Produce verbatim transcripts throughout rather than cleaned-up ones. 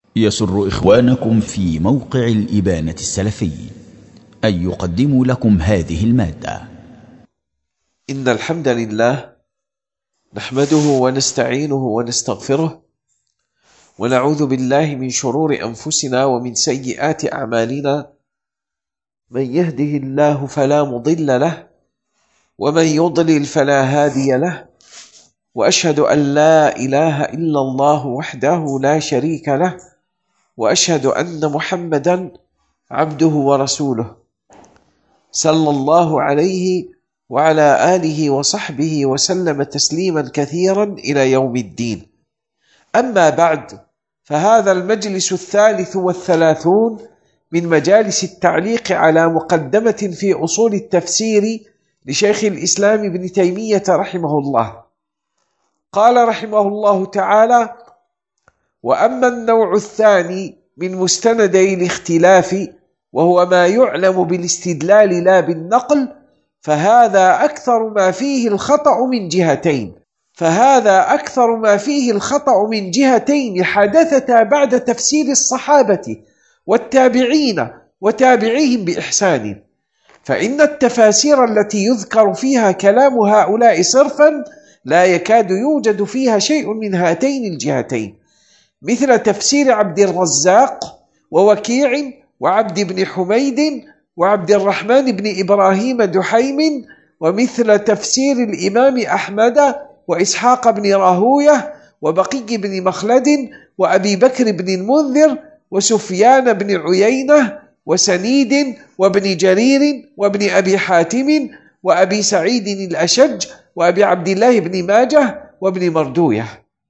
يسر إخوانكم في موقع الإبانة السلفي أن يقدموا لكم هذه المادة. إن الحمد لله نحمده ونستعينه ونستغفره ونعوذ بالله من شرور أنفسنا ومن سيئات أعمالنا، من يهده الله فلا مضل له ومن يضلل فلا هادي له، وأشهد أن لا إله إلا الله وحده لا شريك له، وأشهد أن محمدا عبده ورسوله صلى الله عليه وعلى آله وصحبه وسلم تسليما كثيرا إلى يوم الدين. أما بعد، فهذا المجلس الثالث والثلاثون من مجالس التعليق على مقدمة في أصول التفسير لشيخ الإسلام ابن تيمية رحمه الله. قال رحمه الله تعالى: وأما النوع الثاني من مستندي الاختلاف وهو ما يعلم بالاستدلال لا بالنقل، فهذا أكثر ما فيه الخطأ من جهتين فهذا أكثر ما فيه الخطأ من جهتين حدثتا بعد تفسير الصحابة والتابعين وتابعيهم بإحسان. فإن التفاسير التي يذكر فيها كلام هؤلاء صرفا لا يكاد يوجد فيها شيء من هاتين الجهتين، مثل تفسير عبد الرزاق ووكيع وعبد بن حميد وعبد الرحمن بن إبراهيم دحيم، ومثل تفسير الإمام أحمد وإسحاق بن راهوية وبقي بن مخلد وأبي بكر بن المنذر وسفيان بن عيينة وسنيد وابن جرير وابن أبي حاتم وأبي سعيد الأشج وأبي عبد الله بن ماجه وابن مردوية.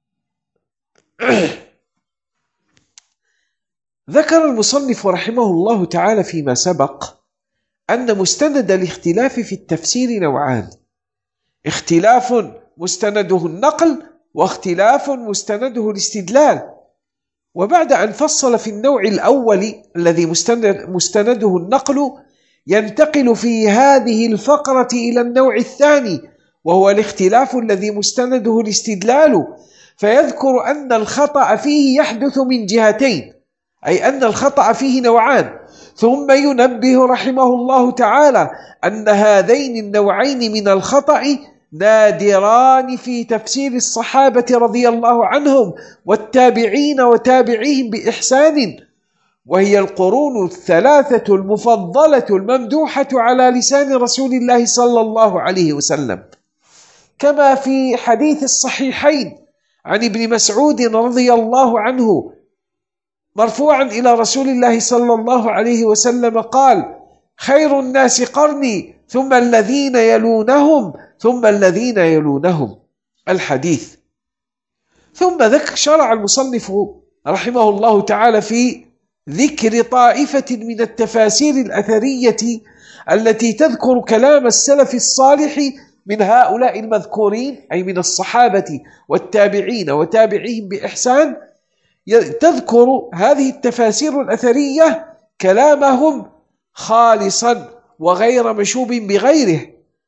ذكر المصنف رحمه الله تعالى فيما سبق أن مستند الاختلاف في التفسير نوعان: اختلاف مستنده النقل، واختلاف مستنده الاستدلال. وبعد أن فصل في النوع الأول الذي مستنده النقل، ينتقل في هذه الفقرة إلى النوع الثاني وهو الاختلاف الذي مستنده الاستدلال، فيذكر أن الخطأ فيه يحدث من جهتين، أي أن الخطأ فيه نوعان، ثم ينبه رحمه الله تعالى أن هذين النوعين من الخطأ نادران في تفسير الصحابة رضي الله عنهم والتابعين وتابعيهم بإحسان، وهي القرون الثلاثة المفضلة الممدوحة على لسان رسول الله صلى الله عليه وسلم، كما في حديث الصحيحين عن ابن مسعود رضي الله عنه مرفوعا إلى رسول الله صلى الله عليه وسلم قال: خير الناس قرني ثم الذين يلونهم ثم الذين يلونهم، الحديث. ثم ذكر شرع المصنف رحمه الله تعالى في ذكر طائفة من التفاسير الأثرية التي تذكر كلام السلف الصالح من هؤلاء المذكورين، أي من الصحابة والتابعين وتابعيهم بإحسان. تذكر هذه التفاسير الأثرية كلامهم خالصا وغير مشوب بغيره،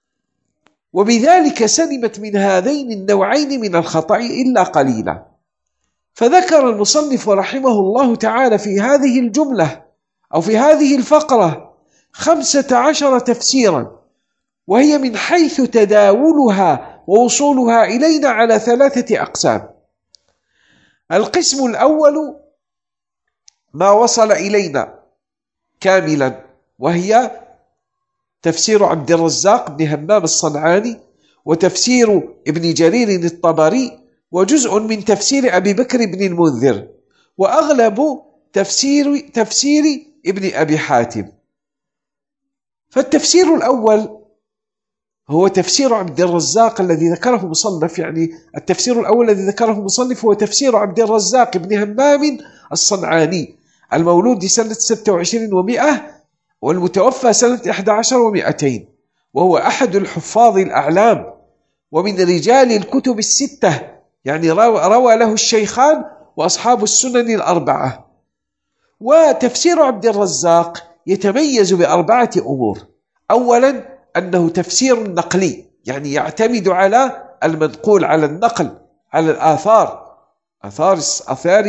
وبذلك سلمت من هذين النوعين من الخطأ إلا قليلا. فذكر المصنف رحمه الله تعالى في هذه الجملة أو في هذه الفقرة خمسة عشر تفسيرا، وهي من حيث تداولها ووصولها إلينا على ثلاثة أقسام. القسم الأول ما وصل إلينا كاملا، وهي تفسير عبد الرزاق بن همام الصنعاني، وتفسير ابن جرير الطبري، وجزء من تفسير أبي بكر بن المنذر، وأغلب تفسير, تفسير ابن أبي حاتم. فالتفسير الأول هو تفسير عبد الرزاق الذي ذكره مصنف، يعني التفسير الأول الذي ذكره مصنف هو تفسير عبد الرزاق بن همام الصنعاني المولود سنة ستة وعشرين ومئة والمتوفى سنة إحدى عشر ومئتين، وهو أحد الحفاظ الأعلام ومن رجال الكتب الستة، يعني روى له الشيخان وأصحاب السنن الأربعة. وتفسير عبد الرزاق يتميز بأربعة أمور: أولا أنه تفسير نقلي، يعني يعتمد على المنقول، على النقل، على الآثار، آثار آثار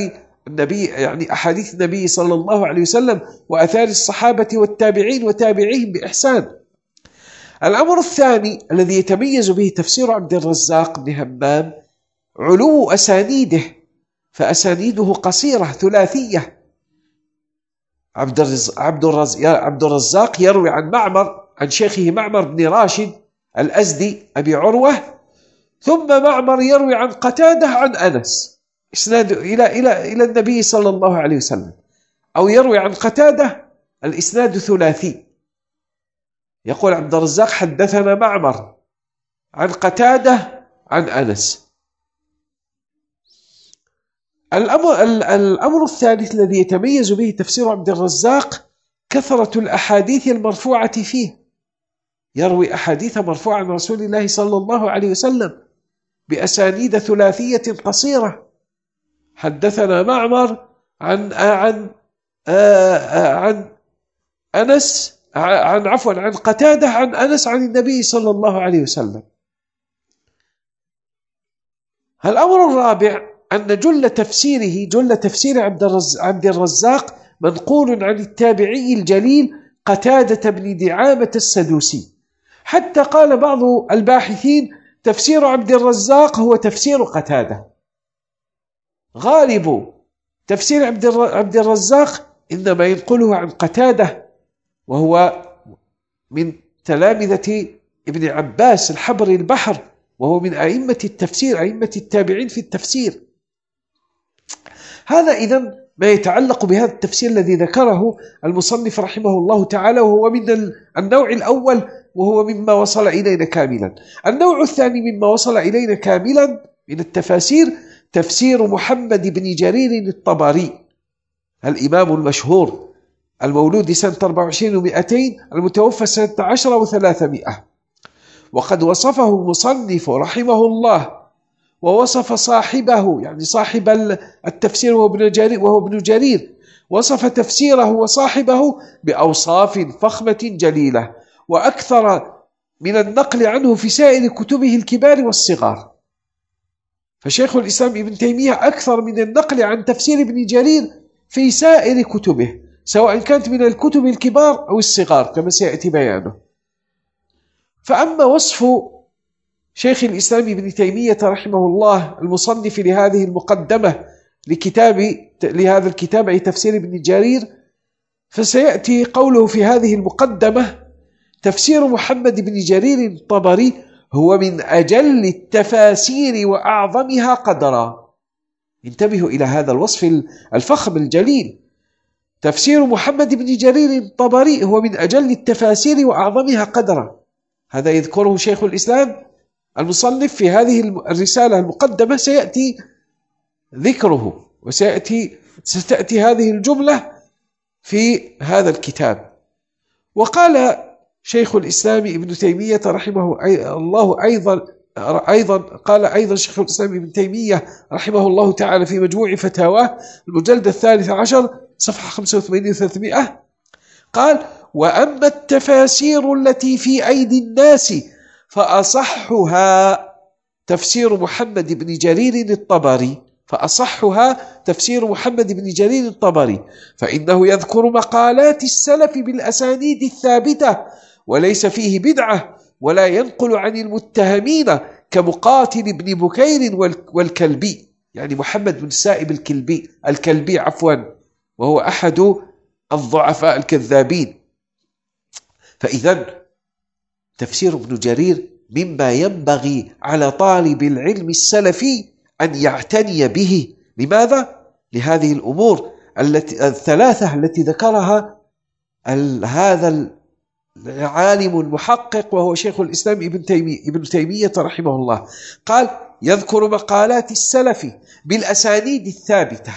النبي، يعني أحاديث النبي صلى الله عليه وسلم وأثار الصحابة والتابعين وتابعيهم بإحسان. الأمر الثاني الذي يتميز به تفسير عبد الرزاق بن همام علو أسانيده، فأسانيده قصيرة ثلاثية. عبد الرز... عبد الرز... عبد الرزاق يروي عن معمر عن شيخه معمر بن راشد الأزدي أبي عروة، ثم معمر يروي عن قتادة عن أنس إسناد إلى إلى إلى النبي صلى الله عليه وسلم، أو يروي عن قتادة الإسناد ثلاثي. يقول عبد الرزاق حدثنا معمر عن قتادة عن أنس. الأمر, الأمر الثالث الذي يتميز به تفسير عبد الرزاق كثرة الأحاديث المرفوعة فيه، يروي أحاديث مرفوعة عن رسول الله صلى الله عليه وسلم بأسانيد ثلاثية قصيرة. حدثنا معمر عن عن عن أنس عن عفوا عن قتادة عن أنس عن النبي صلى الله عليه وسلم. الأمر الرابع أن جل تفسيره جل تفسير عبد الرزاق منقول عن التابعي الجليل قتادة بن دعامة السدوسي، حتى قال بعض الباحثين تفسير عبد الرزاق هو تفسير قتادة. غالب تفسير عبد الرزاق إنما ينقله عن قتادة، وهو من تلامذة ابن عباس الحبر البحر، وهو من أئمة التفسير، أئمة التابعين في التفسير. هذا إذن ما يتعلق بهذا التفسير الذي ذكره المصنف رحمه الله تعالى، وهو من النوع الأول، وهو مما وصل إلينا كاملا. النوع الثاني مما وصل إلينا كاملا من التفاسير تفسير محمد بن جرير الطبري الإمام المشهور المولود سنة أربعة وعشرين ومئتين المتوفى سنة عشر وثلاثمائة. وقد وصفه المصنف رحمه الله ووصف صاحبه، يعني صاحب التفسير وهو ابن جرير, وهو ابن جرير وصف تفسيره وصاحبه بأوصاف فخمة جليلة، وأكثر من النقل عنه في سائر كتبه الكبار والصغار. فشيخ الإسلام ابن تيمية أكثر من النقل عن تفسير ابن جرير في سائر كتبه، سواء كانت من الكتب الكبار أو الصغار كما سيأتي بيانه. فأما وصف شيخ الإسلام ابن تيمية رحمه الله المصنف لهذه المقدمة لكتاب لهذا الكتاب أي تفسير ابن جرير، فسيأتي قوله في هذه المقدمة: تفسير محمد بن جرير الطبري هو من أجل التفاسير وأعظمها قدرا. انتبهوا إلى هذا الوصف الفخم الجليل. تفسير محمد بن جرير الطبري هو من أجل التفاسير وأعظمها قدرا. هذا يذكره شيخ الإسلام المصنف في هذه الرسالة المقدمة، سيأتي ذكره وسيأتي ستأتي هذه الجملة في هذا الكتاب. وقال شيخ الإسلام ابن تيمية رحمه الله أيضا أيضا قال أيضا شيخ الإسلام ابن تيمية رحمه الله تعالى في مجموع فتاواه المجلد الثالث عشر صفحة خمسة وثمانين وثلاثمائة، قال: وأما التفاسير التي في أيدي الناس فأصحها تفسير محمد بن جرير الطبري فأصحها تفسير محمد بن جرير الطبري فإنه يذكر مقالات السلف بالأسانيد الثابتة، وليس فيه بدعة، ولا ينقل عن المتهمين كمقاتل بن بكير والكلبي، يعني محمد بن سائب الكلبي الكلبي عفوا وهو أحد الضعفاء الكذابين. فإذن تفسير ابن جرير مما ينبغي على طالب العلم السلفي أن يعتني به. لماذا؟ لهذه الأمور التي الثلاثة التي ذكرها هذا العالم المحقق وهو شيخ الإسلام ابن تيمية, ابن تيمية رحمه الله. قال: يذكر مقالات السلف بالأسانيد الثابتة.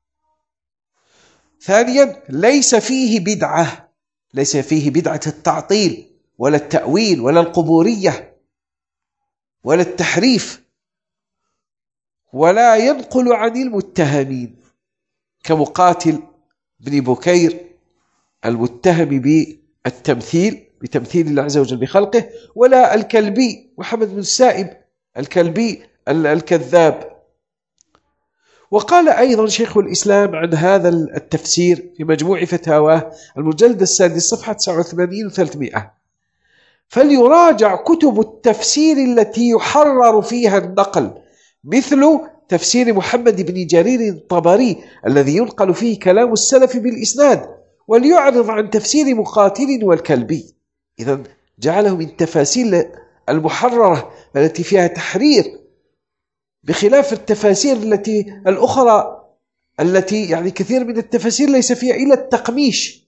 ثانيا: ليس فيه بدعة، ليس فيه بدعة التعطيل ولا التأويل ولا القبورية ولا التحريف، ولا ينقل عن المتهمين كمقاتل بن بكير المتهم بالتمثيل بتمثيل الله عز وجل بخلقه، ولا الكلبي محمد بن سائب الكلبي الكذاب. وقال أيضا شيخ الإسلام عن هذا التفسير في مجموع فتاواه المجلد السادس صفحة تسعة وثمانين وثلاثمائة: فليراجع كتب التفسير التي يحرر فيها النقل، مثل تفسير محمد بن جرير الطبري الذي ينقل فيه كلام السلف بالإسناد، وليعرض عن تفسير مقاتل والكلبي. إذن جعله من تفاسير المحررة التي فيها تحرير، بخلاف التفاسير التي الأخرى التي يعني كثير من التفاسير ليس فيها إلا التقميش،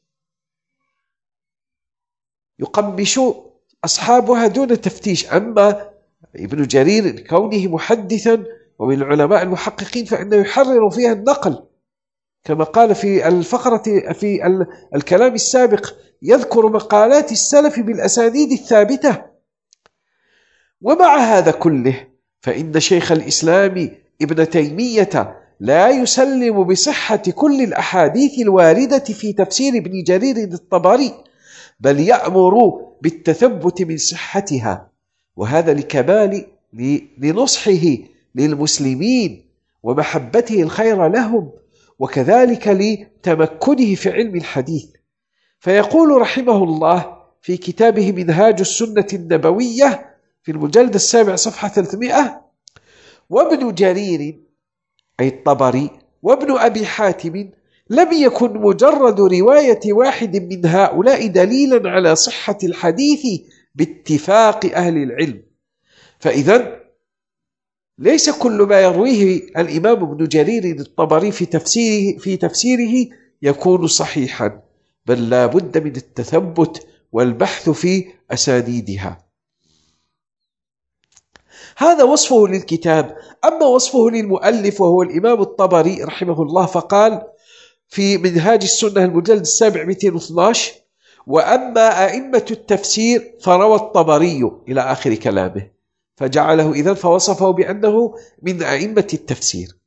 يقمش أصحابها دون تفتيش. أما ابن جرير كونه محدثا ومن العلماء المحققين فإنه يحرر فيها النقل، كما قال في الفقرة في الكلام السابق: يذكر مقالات السلف بالأسانيد الثابتة. ومع هذا كله فإن شيخ الإسلام ابن تيمية لا يسلم بصحة كل الأحاديث الواردة في تفسير ابن جرير الطبري، بل يأمر بالتثبت من صحتها، وهذا لكمال لنصحه للمسلمين ومحبته الخير لهم، وكذلك لتمكنه في علم الحديث. فيقول رحمه الله في كتابه منهاج السنة النبوية في المجلد السابع صفحة ثلاثمائة: وابن جرير أي الطبري وابن أبي حاتم لم يكن مجرد رواية واحد من هؤلاء دليلا على صحة الحديث باتفاق أهل العلم. فإذا ليس كل ما يرويه الإمام ابن جرير الطبري في تفسيره, في تفسيره يكون صحيحا، بل لا بد من التثبت والبحث في أسانيدها. هذا وصفه للكتاب. أما وصفه للمؤلف وهو الإمام الطبري رحمه الله فقال في منهاج السنة المجلد السابع مئتين واثني عشر: وأما أئمة التفسير فروى الطبري إلى آخر كلامه، فجعله إذن فوصفه بأنه من أئمة التفسير.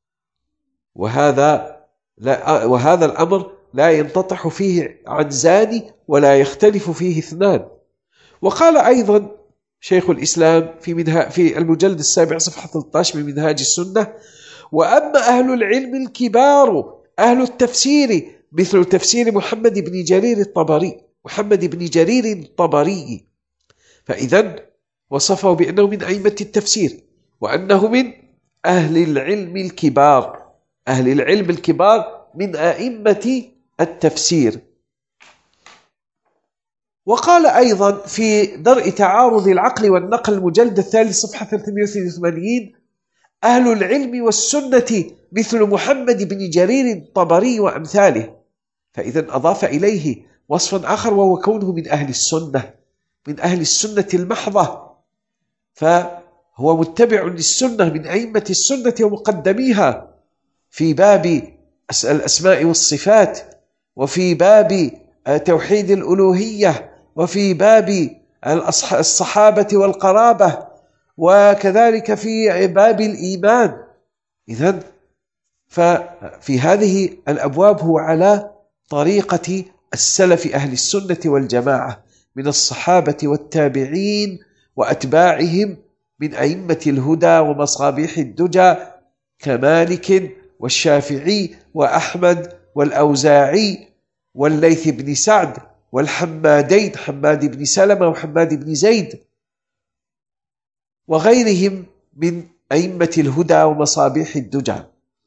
وهذا لا وهذا الأمر لا ينتطح فيه عنزان ولا يختلف فيه اثنان. وقال أيضا شيخ الإسلام في, منها في المجلد السابع صفحة ثلاثة عشر من منهاج السنة: وأما أهل العلم الكبار أهل التفسير مثل تفسير محمد بن جرير الطبري محمد بن جرير الطبري فإذن وصفه بأنه من أئمة التفسير، وأنه من أهل العلم الكبار أهل العلم الكبار من أئمة التفسير. وقال أيضا في درء تعارض العقل والنقل المجلد الثالث صفحة ثلاثمائة واثنين وثمانين: أهل العلم والسنة مثل محمد بن جرير الطبري وأمثاله. فإذا أضاف إليه وصفا آخر وهو كونه من أهل السنة من أهل السنة المحضة، فهو متبع للسنة من أئمة السنة ومقدميها في باب الأسماء والصفات، وفي باب توحيد الألوهية، وفي باب الصحابة والقرابة، وكذلك في باب الإيمان. إذن ففي هذه الأبواب هو على طريقة السلف أهل السنة والجماعة من الصحابة والتابعين وأتباعهم من أئمة الهدى ومصابيح الدجى كمالك والشافعي وأحمد والأوزاعي والليث بن سعد والحمادين حماد بن سلمة وحماد بن زيد وغيرهم من أئمة الهدى ومصابيح الدجى.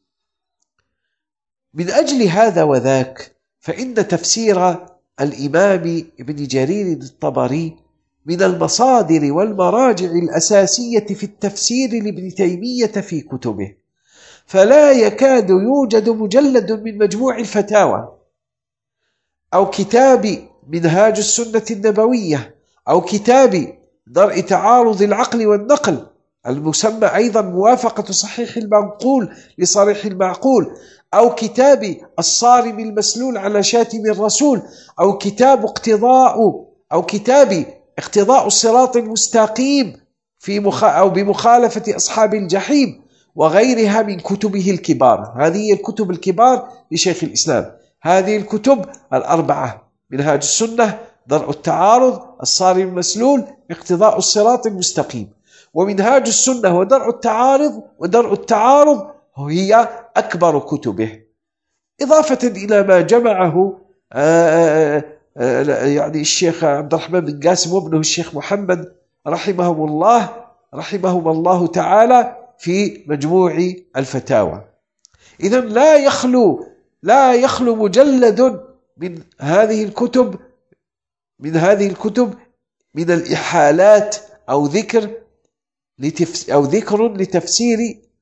من أجل هذا وذاك فإن تفسير الإمام ابن جرير الطبري من المصادر والمراجع الأساسية في التفسير لابن تيمية في كتبه، فلا يكاد يوجد مجلد من مجموع الفتاوى أو كتاب منهاج السنة النبوية أو كتاب درء تعارض العقل والنقل المسمى أيضا موافقة صحيح المنقول لصريح المعقول، أو كتاب الصارم المسلول على شاتم الرسول، أو كتاب اقتضاء أو كتاب اقتضاء الصراط المستقيم في مخ... أو بمخالفة أصحاب الجحيم وغيرها من كتبه الكبار. هذه الكتب الكبار لشيخ الإسلام، هذه الكتب الأربعة: منهاج السنة، درء التعارض، الصارم المسلول، اقتضاء الصراط المستقيم. ومنهاج السنة ودرء التعارض ودرء التعارض هي أكبر كتبه، إضافة إلى ما جمعه آآ آآ يعني الشيخ عبد الرحمن بن قاسم وابنه الشيخ محمد رحمهم الله رحمهم الله تعالى في مجموع الفتاوى. إذن لا يخلو لا يخلو مجلد من هذه الكتب من هذه الكتب من الإحالات أو ذكر أو ذكر لتفسير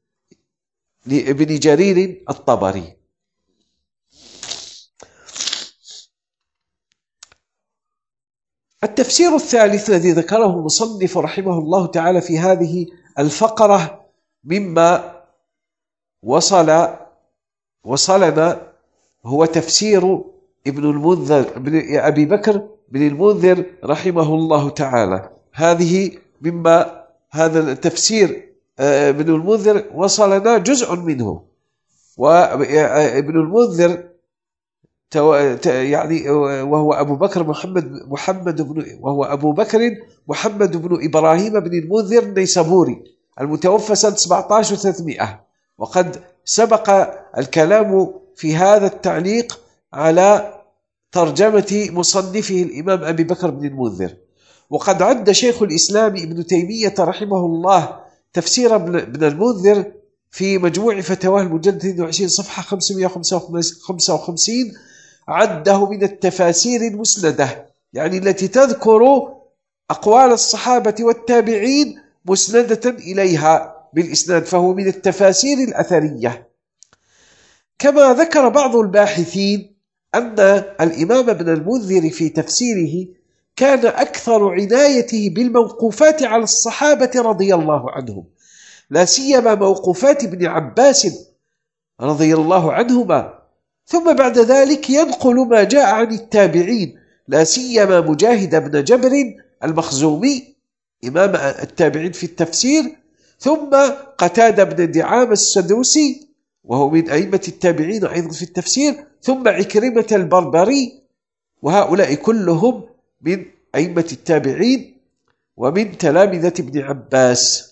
لابن جرير الطبري. التفسير الثالث الذي ذكره المصنف رحمه الله تعالى في هذه الفقرة مما وصل وصلنا هو تفسير ابن المنذر ابن أبي بكر بن المنذر رحمه الله تعالى. هذه مما هذا التفسير ابن المنذر وصلنا جزء منه، وابن المنذر يعني وهو أبو بكر محمد محمد بن وهو أبو بكر محمد بن إبراهيم بن المنذر النيسابوري المتوفى سنة سبعة عشر وثلاثمائة. وقد سبق الكلام في هذا التعليق على ترجمة مصنفه الإمام أبي بكر بن المنذر. وقد عد شيخ الإسلام ابن تيمية رحمه الله تفسير ابن المنذر في مجموع فتاواه المجلد اثنين وعشرين صفحة خمسمائة وخمسة وخمسين عده من التفاسير المسندة، يعني التي تذكر أقوال الصحابة والتابعين مسندة إليها بالإسناد، فهو من التفاسير الأثرية. كما ذكر بعض الباحثين أن الإمام ابن المنذر في تفسيره كان أكثر عنايته بالموقوفات على الصحابة رضي الله عنهم، لا سيما موقوفات ابن عباس رضي الله عنهما، ثم بعد ذلك ينقل ما جاء عن التابعين، لا سيما مجاهد بن جبر المخزومي إمام التابعين في التفسير، ثم قتادة بن دعامة السدوسي وهو من أئمة التابعين أيضا في التفسير، ثم عكرمة البربري، وهؤلاء كلهم من أئمة التابعين ومن تلامذة ابن عباس.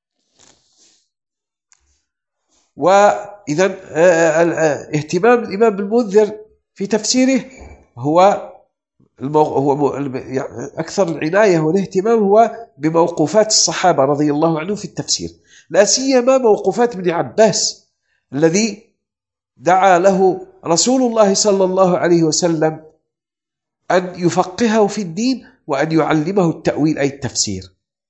وإذن اهتمام الإمام المنذر في تفسيره هو هو أكثر العناية والاهتمام هو بموقوفات الصحابة رضي الله عنهم في التفسير، لا سيما موقوفات ابن عباس الذي دعا له رسول الله صلى الله عليه وسلم أن يفقهه في الدين وأن يعلمه التأويل أي التفسير.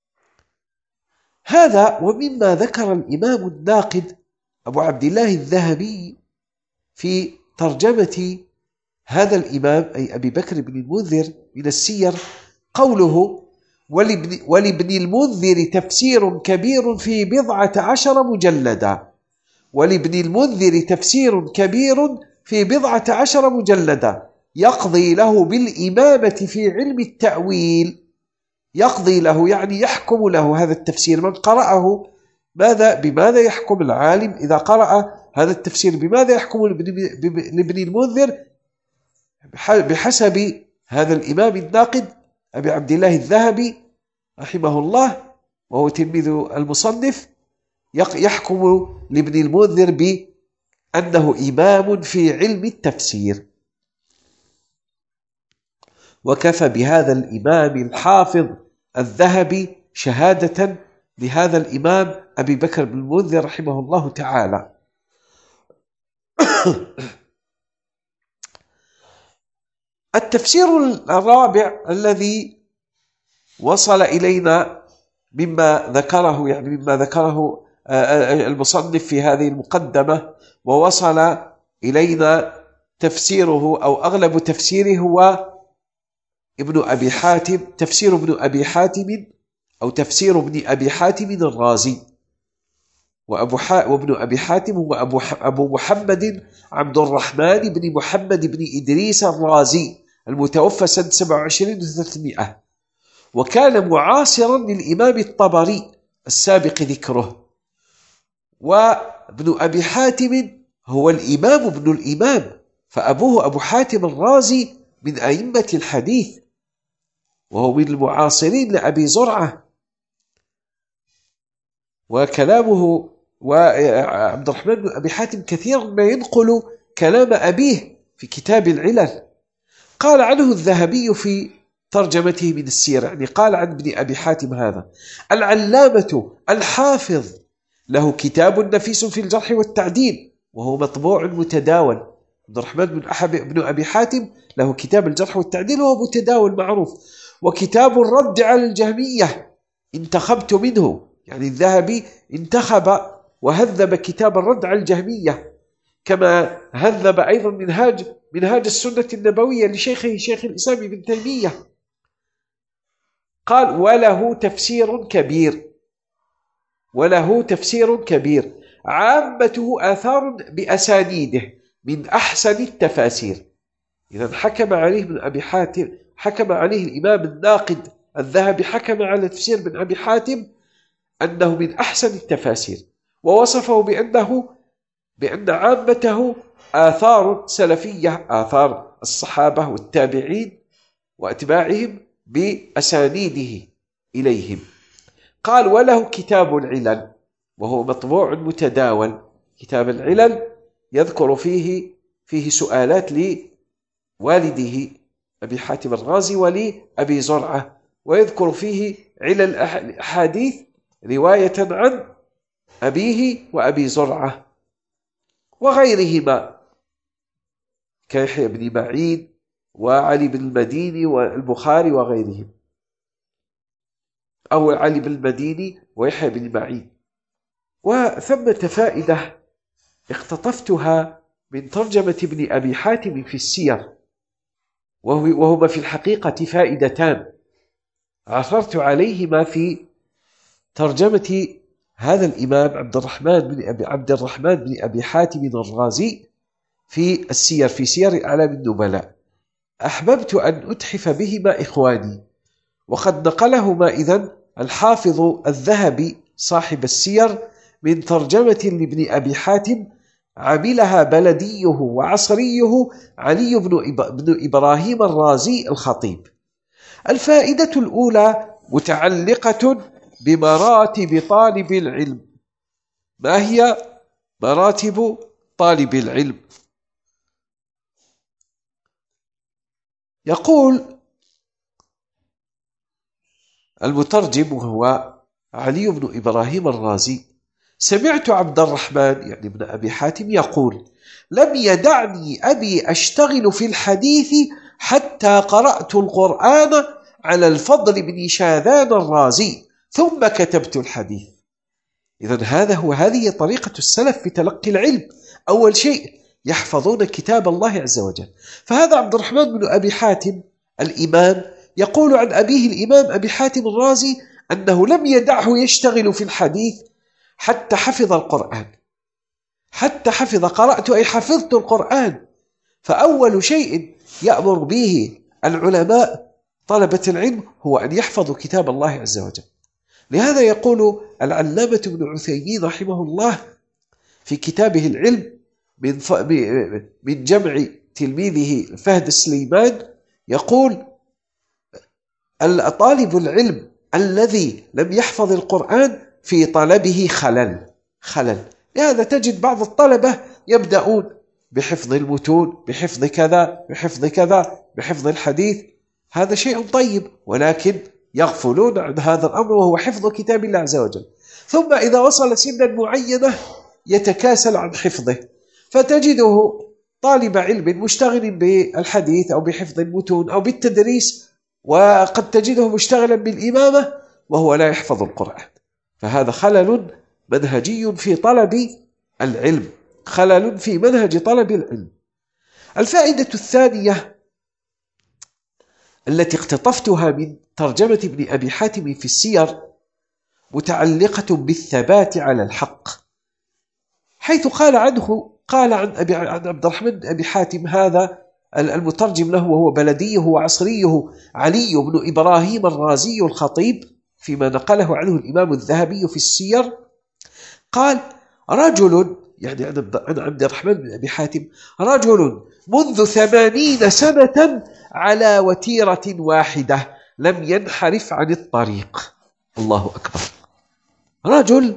هذا ومما ذكر الإمام الناقد أبو عبد الله الذهبي في ترجمة هذا الإمام أي أبي بكر بن المنذر من السير قوله: ولابن, ولابن المنذر تفسير كبير في بضعة عشر مجلدا. ولابن المنذر تفسير كبير في بضعة عشر مجلدا يقضي له بالإمامة في علم التأويل. يقضي له يعني يحكم له هذا التفسير من قرأه. ماذا بماذا يحكم العالم إذا قرأ هذا التفسير؟ بماذا يحكم لابن المنذر؟ بحسب هذا الإمام الناقد أبي عبد الله الذهبي رحمه الله وهو تلميذ المصنف، يحكم لابن المنذر بأنه إمام في علم التفسير. وكفى بهذا الإمام الحافظ الذهبي شهادة لهذا الإمام أبي بكر بن المنذر رحمه الله تعالى. التفسير الرابع الذي وصل إلينا مما ذكره يعني مما ذكره المصنف في هذه المقدمة ووصل إلينا تفسيره أو أغلب تفسيره هو ابن أبي حاتم، تفسير ابن أبي حاتم أو تفسير ابن أبي حاتم الرازي. وأبو حا وابن أبي حاتم هو أبو, أبو محمد عبد الرحمن بن محمد بن إدريس الرازي المتوفى سنة سبعة وعشرين وثلاثمائة، وكان معاصرا للإمام الطبري السابق ذكره. وابن أبي حاتم هو الإمام ابن الإمام، فأبوه أبو حاتم الرازي من أئمة الحديث، وهو من المعاصرين لأبي زرعة، وكلامه وعبد الرحمن بن أبي حاتم كثيرا ما ينقل كلام أبيه في كتاب العلل. قال عنه الذهبي في ترجمته من السير، يعني قال عن ابن أبي حاتم هذا: العلامة الحافظ له كتاب نفيس في الجرح والتعديل وهو مطبوع متداول. عبد الرحمن بن أبي حاتم له كتاب الجرح والتعديل وهو متداول معروف. وكتاب الرد على الجهمية انتخبت منه، يعني الذهبي انتخب وهذب كتاب الرد على الجهمية، كما هذب أيضا منهاج منهاج السنة النبوية لشيخه شيخ الإسلام ابن تيمية. قال: وله تفسير كبير وله تفسير كبير عامته آثار بأسانيده من أحسن التفاسير. إذا حكم عليه من أبي حاتم، حكم عليه الإمام الناقد الذهبي، حكم على تفسير بن أبي حاتم أنه من أحسن التفاسير، ووصفه بأنه بأن عامته آثار سلفية، آثار الصحابة والتابعين وأتباعهم بأسانيده إليهم. قال: وله كتاب العلل وهو مطبوع متداول. كتاب العلل يذكر فيه فيه سؤالات لوالده أبي حاتم الرازي ولأبي زرعة، ويذكر فيه علل الأحاديث رواية عن أبيه وأبي زرعة وغيرهما كيحيى بن معين وعلي بن المديني والبخاري وغيرهم، أو علي بن المديني ويحيى بن معين. وثمة فائدة اختطفتها من ترجمة ابن أبي حاتم في السير، وهما في الحقيقة فائدتان عثرت عليهما في ترجمة هذا الإمام عبد الرحمن بن أبي عبد الرحمن بن أبي حاتم الرازي في السير، في سير أعلام النبلاء. أحببت أن أتحف بهما إخواني، وقد نقلهما إذن الحافظ الذهبي صاحب السير من ترجمة لابن أبي حاتم عملها بلديه وعصريه علي بن إبراهيم الرازي الخطيب. الفائدة الأولى متعلقة بمراتب طالب العلم. ما هي مراتب طالب العلم؟ يقول المترجم وهو علي بن إبراهيم الرازي: سمعت عبد الرحمن يعني ابن أبي حاتم يقول: لم يدعني أبي أشتغل في الحديث حتى قرأت القرآن على الفضل بن شاذان الرازي ثم كتبت الحديث. إذن هذا هو هذه طريقة السلف في تلقي العلم. أول شيء يحفظون كتاب الله عز وجل. فهذا عبد الرحمن بن أبي حاتم الإمام يقول عن أبيه الإمام أبي حاتم الرازي أنه لم يدعه يشتغل في الحديث حتى حفظ القرآن. حتى حفظ، قرأت أي حفظت القرآن. فأول شيء يأمر به العلماء طلبة العلم هو أن يحفظوا كتاب الله عز وجل. لهذا يقول العلامة ابن عثيمين رحمه الله في كتابه العلم من من جمع تلميذه فهد السليمان، يقول: طالب العلم الذي لم يحفظ القرآن في طلبه خلل خلل لهذا تجد بعض الطلبة يبدأون بحفظ المتون، بحفظ كذا بحفظ كذا بحفظ الحديث. هذا شيء طيب، ولكن يغفلون عن هذا الأمر وهو حفظ كتاب الله عز وجل. ثم إذا وصل سنا معينة يتكاسل عن حفظه، فتجده طالب علم مشتغل بالحديث أو بحفظ المتون أو بالتدريس، وقد تجده مشتغلا بالإمامة وهو لا يحفظ القرآن. فهذا خلل منهجي في طلب العلم، خلل في منهج طلب العلم. الفائدة الثانية التي اقتطفتها من ترجمة ابن أبي حاتم في السير متعلقة بالثبات على الحق، حيث قال عنه قال عن, أبي عن عبد الرحمن بن أبي حاتم هذا المترجم له وهو بلديه وعصريه علي بن إبراهيم الرازي الخطيب فيما نقله عنه الإمام الذهبي في السير، قال: رجل يعني عن عبد الرحمن بن أبي حاتم رجل منذ ثمانين سنة على وتيرة واحدة لم ينحرف عن الطريق. الله أكبر. رجل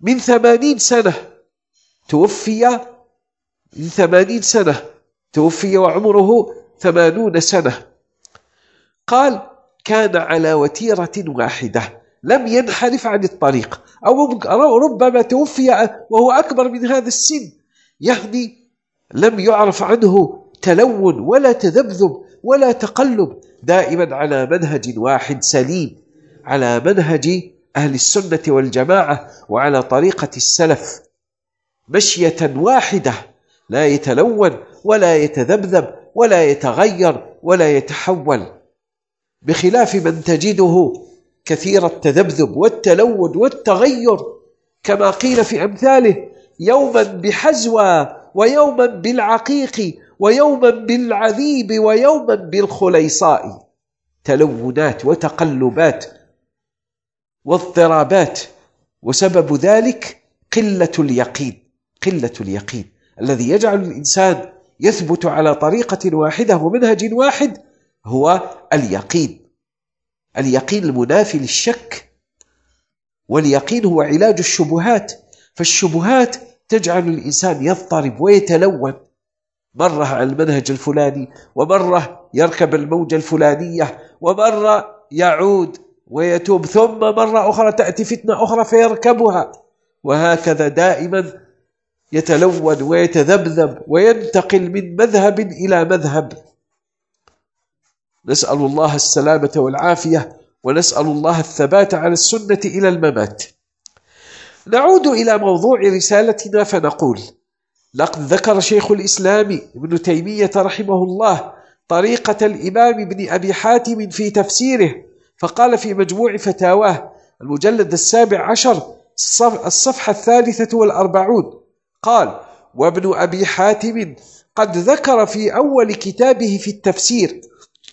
من ثمانين سنة توفي من ثمانين سنة توفي وعمره ثمانون سنة. قال: كان على وتيرة واحدة لم ينحرف عن الطريق، أو ربما توفي وهو أكبر من هذا السن، يعني لم يعرف عنه تلون ولا تذبذب ولا تقلب، دائما على منهج واحد سليم، على منهج أهل السنة والجماعة وعلى طريقة السلف، مشية واحدة، لا يتلون ولا يتذبذب ولا يتغير ولا يتحول، بخلاف من تجده كثير التذبذب والتلون والتغير، كما قيل في أمثاله: يوما بحزوى ويوما بالعقيق ويوما بالعذيب ويوما بالخليصاء، تلونات وتقلبات واضطرابات، وسبب ذلك قلة اليقين، قلة اليقين الذي يجعل الإنسان يثبت على طريقة واحدة ومنهج واحد هو اليقين، اليقين المنافي للشك، واليقين هو علاج الشبهات، فالشبهات تجعل الإنسان يضطرب ويتلون، مرة على المنهج الفلاني، ومرة يركب الموجة الفلانية، ومرة يعود ويتوب، ثم مرة أخرى تأتي فتنة أخرى فيركبها، وهكذا دائما يتلون ويتذبذب وينتقل من مذهب إلى مذهب. نسأل الله السلامة والعافية، ونسأل الله الثبات على السنة إلى الممات. نعود إلى موضوع رسالتنا فنقول: لقد ذكر شيخ الإسلام ابن تيمية رحمه الله طريقة الإمام ابن أبي حاتم في تفسيره، فقال في مجموع فتاواه المجلد السابع عشر الصفحة الثالثة والأربعون، قال: وابن أبي حاتم قد ذكر في أول كتابه في التفسير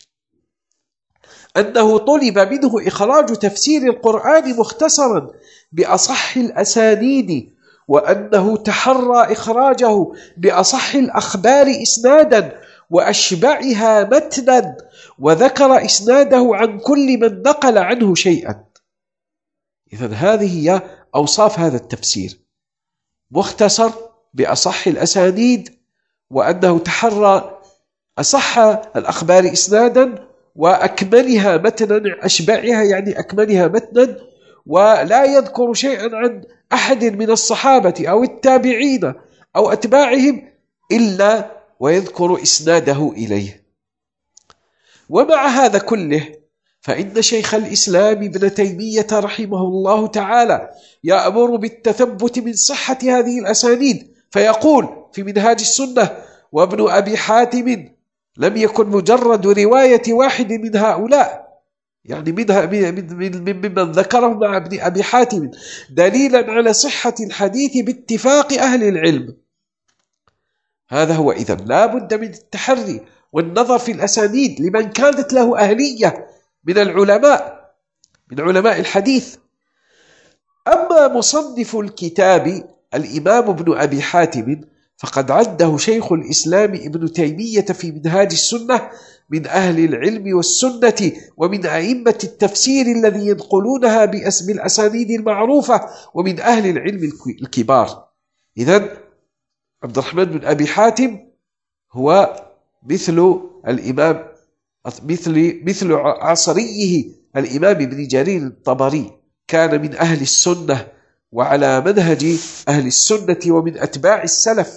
أنه طلب منه إخراج تفسير القرآن مختصرا بأصح الأسانيد، وأنه تحرى إخراجه بأصح الأخبار إسنادا وأشبعها متنا، وذكر إسناده عن كل من نقل عنه شيئا. إذن هذه هي أوصاف هذا التفسير: مختصر بأصح الأسانيد، وأنه تحرى أصح الأخبار إسنادا، وأكملها متنا، أشبعها يعني أكملها متنا، ولا يذكر شيئا عن أحد من الصحابة أو التابعين أو أتباعهم إلا ويذكر إسناده إليه. ومع هذا كله فإن شيخ الإسلام ابن تيمية رحمه الله تعالى يأمر بالتثبت من صحة هذه الأسانيد، فيقول في منهاج السنة: وابن أبي حاتم لم يكن مجرد رواية واحد من هؤلاء، يعني منها ممن ذكره مع ابن أبي حاتم، دليلا على صحة الحديث باتفاق أهل العلم. هذا هو. إذن لا بد من التحري والنظر في الأسانيد لمن كانت له أهلية من العلماء من علماء الحديث. أما مصنف الكتاب الإمام ابن أبي حاتم فقد عده شيخ الإسلام ابن تيمية في منهاج السنة من أهل العلم والسنة ومن أئمة التفسير الذي ينقلونها باسم الأسانيد المعروفة، ومن أهل العلم الكبار. إذن عبد الرحمن بن أبي حاتم هو مثل الإمام مثل مثل عصريه الإمام ابن جرير الطبري، كان من أهل السنة وعلى منهج أهل السنة ومن أتباع السلف،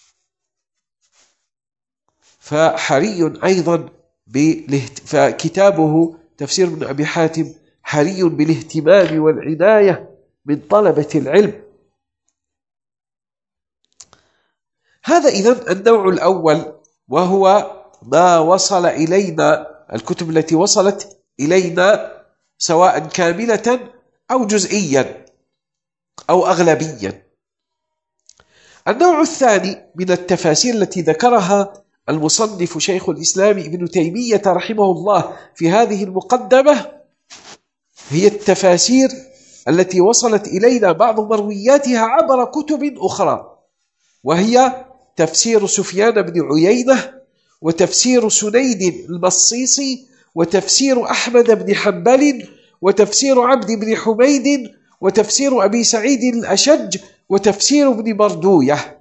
فحري أيضا فكتابه تفسير ابن أبي حاتم حري بالاهتمام والعناية من طلبة العلم. هذا إذن النوع الأول، وهو ما وصل إلينا، الكتب التي وصلت إلينا سواء كاملة أو جزئيا أو أغلبيا. النوع الثاني من التفاسير التي ذكرها المصنف شيخ الإسلام ابن تيمية رحمه الله في هذه المقدمة هي التفاسير التي وصلت إلينا بعض مروياتها عبر كتب أخرى، وهي تفسير سفيان بن عيينة، وتفسير سنيد المصيصي، وتفسير أحمد بن حنبل، وتفسير عبد بن حميد، وتفسير أبي سعيد الأشج وتفسير ابن بردوية.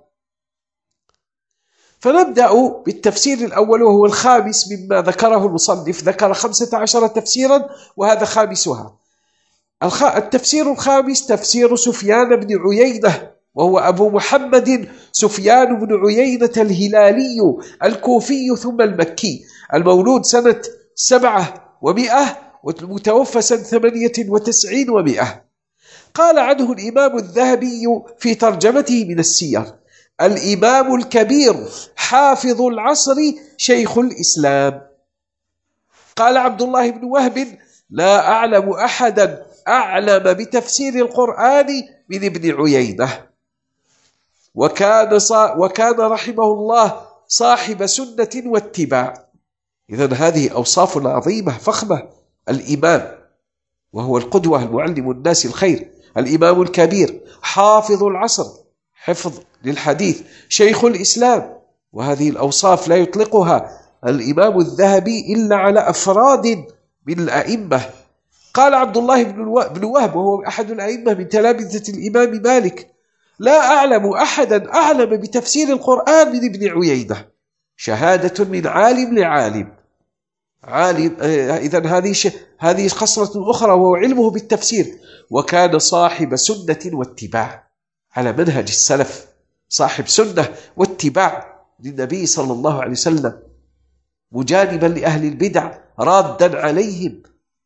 فنبدأ بالتفسير الأول وهو الخامس مما ذكره المصنف، ذكر خمسة عشر تفسيرا وهذا خامسها. التفسير الخامس تفسير سفيان بن عيينة، وهو أبو محمد سفيان بن عيينة الهلالي الكوفي ثم المكي، المولود سنة سبعة ومئة والمتوفى سنة ثمانية وتسعين ومئة. قال عنه الإمام الذهبي في ترجمته من السير: الإمام الكبير حافظ العصر شيخ الإسلام. قال عبد الله بن وهب: لا أعلم أحدا أعلم بتفسير القرآن من ابن عيينة، وكان, وكان رحمه الله صاحب سنة واتباع. إذن هذه أوصاف عظيمة فخمة. الإمام وهو القدوة المعلم الناس الخير، الإمام الكبير، حافظ العصر، حفظ للحديث، شيخ الإسلام، وهذه الأوصاف لا يطلقها الإمام الذهبي إلا على أفراد من الأئمة. قال عبد الله بن وهب وهو أحد الأئمة من تلامذة الإمام مالك: لا أعلم أحدا أعلم بتفسير القرآن من ابن عيينة. شهادة من عالم لعالم. عالم إذن هذه هذه خصلة أخرى وهو علمه بالتفسير. وكان صاحب سنة واتباع، على منهج السلف، صاحب سنة واتباع للنبي صلى الله عليه وسلم، مجانبا لأهل البدع، رادا عليهم.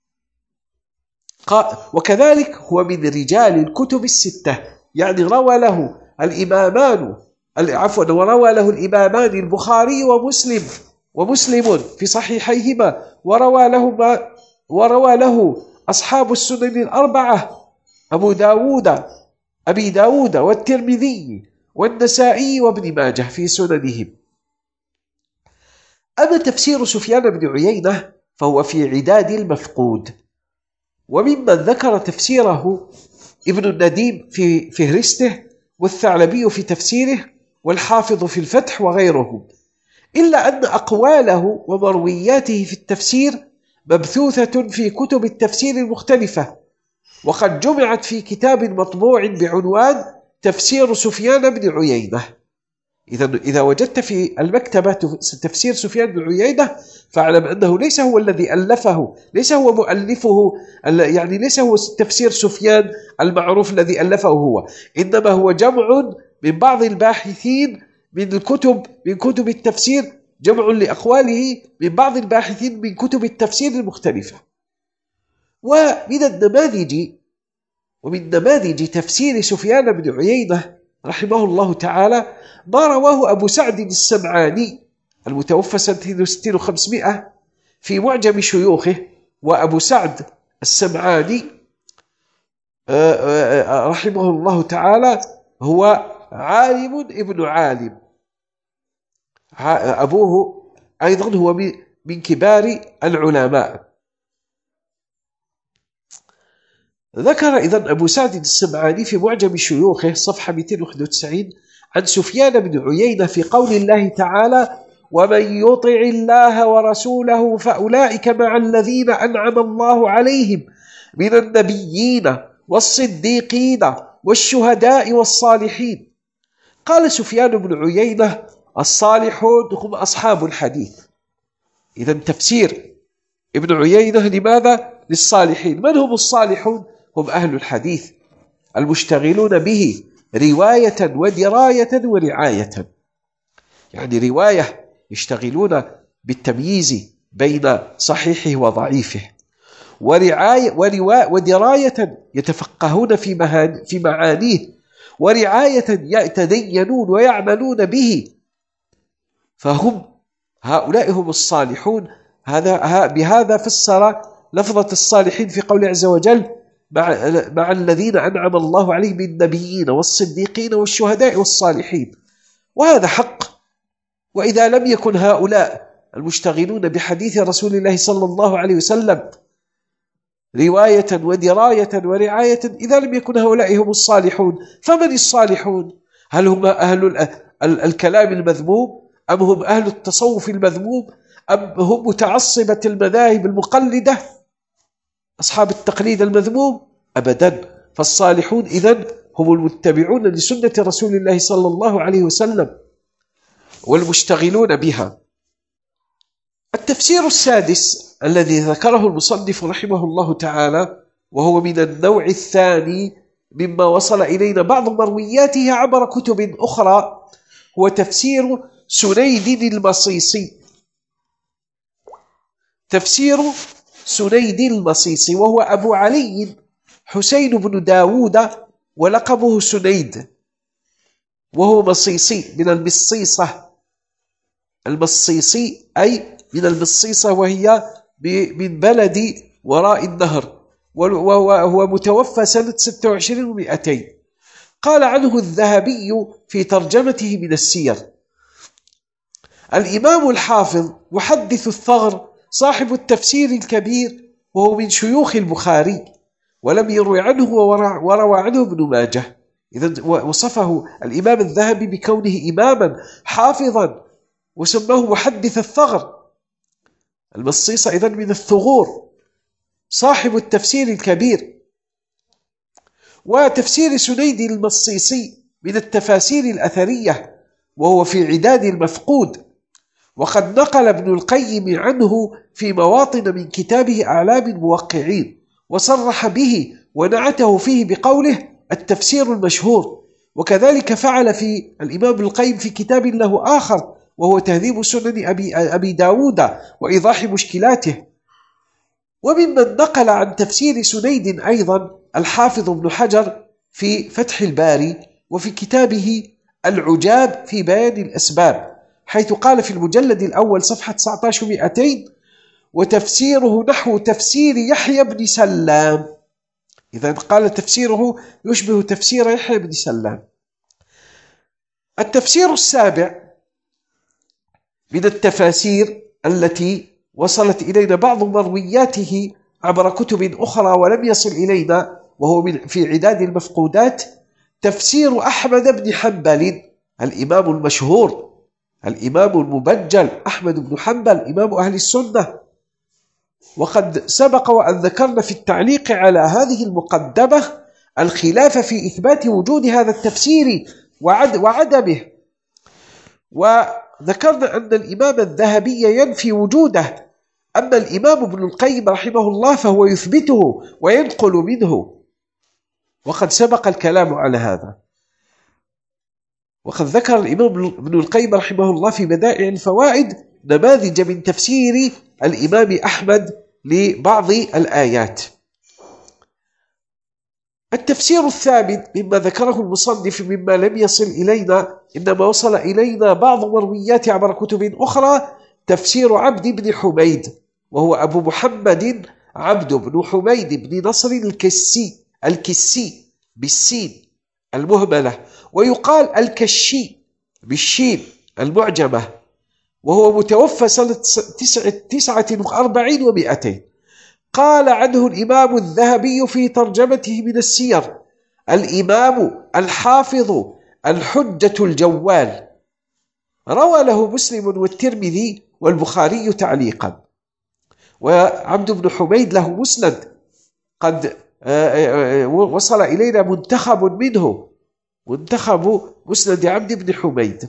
وكذلك هو من رجال الكتب الستة، يعني روى له الإمامان عفوا وروى له الإمامان البخاري ومسلم ومسلم في صحيحيهما، وروى له وروى له أصحاب السنن الأربعة: أبو داود أبي داود والترمذي والنسائي وابن ماجه في سننهم. أما تفسير سفيان بن عيينة فهو في عداد المفقود، وممن ذكر تفسيره ابن النديم في فهرسته، والثعلبي في تفسيره، والحافظ في الفتح وغيرهم، إلا أن أقواله ومروياته في التفسير مبثوثة في كتب التفسير المختلفة، وقد جمعت في كتاب مطبوع بعنوان تفسير سفيان بن عيينة. إذا إذا وجدت في المكتبة تفسير سفيان بن عيينة فاعلم أنه ليس هو الذي ألفه، ليس هو مؤلفه، يعني ليس هو تفسير سفيان المعروف الذي ألفه هو، إنما هو جمع من بعض الباحثين من الكتب من كتب التفسير، جمع لأقواله من بعض الباحثين من كتب التفسير المختلفة. ومن النماذج ومن نماذج تفسير سفيان بن عيينة رحمه الله تعالى ما رواه أبو سعد السمعاني المتوفى سنة اثنين وستين وخمسمائة في معجم شيوخه. وأبو سعد السمعاني رحمه الله تعالى هو عالم ابن عالم، أبوه أيضا هو من كبار العلماء. ذكر إذن أبو سعد السمعاني في معجم شيوخه صفحة مئتين وواحد وتسعين عن سفيان بن عيينة في قول الله تعالى: ومن يطع الله ورسوله فأولئك مع الذين أنعم الله عليهم من النبيين والصديقين والشهداء والصالحين. قال سفيان بن عيينة: الصالحون هم أصحاب الحديث. إذن تفسير ابن عيينة لماذا؟ للصالحين. من هم الصالحون؟ هم أهل الحديث المشتغلون به رواية ودراية ورعاية، يعني رواية يشتغلون بالتمييز بين صحيحه وضعيفه، ورعاية ودراية يتفقهون في, في معانيه، ورعاية يتدينون ويعملون به. فهم هؤلاء هم الصالحون. هذا بهذا فسر لفظة الصالحين في قول عز وجل: مع, مع الذين أنعم الله عليهم من النبيين والصديقين والشهداء والصالحين. وهذا حق. وإذا لم يكن هؤلاء المشتغلون بحديث رسول الله صلى الله عليه وسلم رواية ودراية ورعاية، إذا لم يكن هؤلاء هم الصالحون، فمن الصالحون؟ هل هم أهل الكلام المذموم، أم هم أهل التصوف المذموم، أم هم متعصبة المذاهب المقلدة أصحاب التقليد المذموم؟ أبدا، فالصالحون إذن هم المتبعون لسنة رسول الله صلى الله عليه وسلم والمشتغلون بها. التفسير السادس الذي ذكره المصنف رحمه الله تعالى، وهو من النوع الثاني مما وصل إلينا بعض مروياته عبر كتب أخرى، هو تفسير سنيد المصيصي. تفسير سنيد المصيصي وهو أبو علي حسين بن داود ولقبه سنيد، وهو مصيصي من المصيصة. المصيصي أي من المصيصة، وهي من بلد وراء النهر، وهو متوفى سنة ستة وعشرين ومئتين. قال عنه الذهبي في ترجمته من السير: الإمام الحافظ محدث الثغر صاحب التفسير الكبير، وهو من شيوخ البخاري، ولم يروي عنه وروى عنه ابن ماجه. إذن وصفه الإمام الذهبي بكونه إماما حافظا، وسماه محدث الثغر. المصيصة إذن من الثغور، صاحب التفسير الكبير. وتفسير سنيد المصيصي من التفاسير الأثرية، وهو في عداد المفقود. وقد نقل ابن القيم عنه في مواطن من كتابه أعلام الموقعين، وصرح به ونعته فيه بقوله التفسير المشهور. وكذلك فعل في الإمام ابن القيم في كتاب له آخر، وهو تهذيب سنن أبي, أبي داود وإيضاح مشكلاته. وممن نقل عن تفسير سنيد أيضا الحافظ ابن حجر في فتح الباري، وفي كتابه العجاب في بيان الأسباب، حيث قال في المجلد الأول صفحة تسعة عشر ومئتين: وتفسيره نحو تفسير يحيى بن سلام. إذا قال تفسيره يشبه تفسير يحيى بن سلام. التفسير السابع من التفاسير التي وصلت إلينا بعض مروياته عبر كتب أخرى ولم يصل إلينا، وهو من في عداد المفقودات، تفسير أحمد بن حنبل الإمام المشهور، الإمام المبجل أحمد بن حنبل إمام أهل السنة. وقد سبق وأن ذكرنا في التعليق على هذه المقدمة الخلاف في إثبات وجود هذا التفسير وعد وعدمه، وذكرنا أن الإمام الذهبي ينفي وجوده، أما الإمام ابن القيم رحمه الله فهو يثبته وينقل منه، وقد سبق الكلام على هذا. وقد ذكر الإمام ابن القيم رحمه الله في بدائع الفوائد نماذج من تفسير الإمام أحمد لبعض الآيات. التفسير الثامن مما ذكره المصنف مما لم يصل إلينا، إنما وصل إلينا بعض مرويات عبر كتب أخرى، تفسير عبد بن حميد، وهو أبو محمد عبد بن حميد بن نصر الكسي الكسي بالسين المهملة، ويقال الكشي بالشين المعجمة، وهو متوفى سنة تسعة وأربعين ومئتين. قال عنه الإمام الذهبي في ترجمته من السير: الإمام الحافظ الحجة الجوال، روى له مسلم والترمذي والبخاري تعليقا. وعبد بن حميد له مسند قد وصل إلينا منتخب منه، منتخب مسند عبد بن حميد.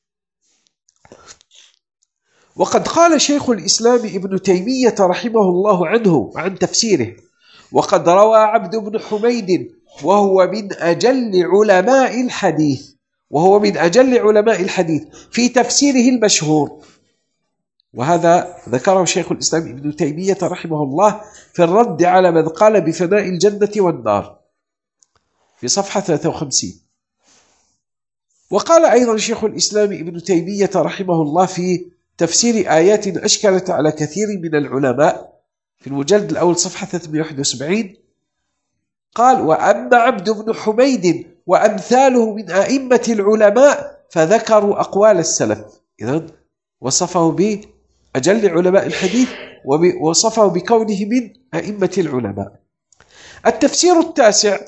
وقد قال شيخ الإسلام ابن تيمية رحمه الله عنه عن تفسيره: وقد روى عبد بن حميد وهو من أجل علماء الحديث وهو من أجل علماء الحديث في تفسيره المشهور. وهذا ذكره شيخ الإسلام ابن تيمية رحمه الله في الرد على من قال بفناء الجنة والنار في صفحة ثلاثة وخمسين. وقال أيضا شيخ الإسلام ابن تيمية رحمه الله في تفسير آيات أشكلت على كثير من العلماء في المجلد الأول صفحة ثلاثمئة وواحد وسبعين، قال: وأما عبد بن حميد وأمثاله من أئمة العلماء فذكروا أقوال السلف. إذن وصفه بأجل علماء الحديث، ووصفه بكونه من أئمة العلماء. التفسير التاسع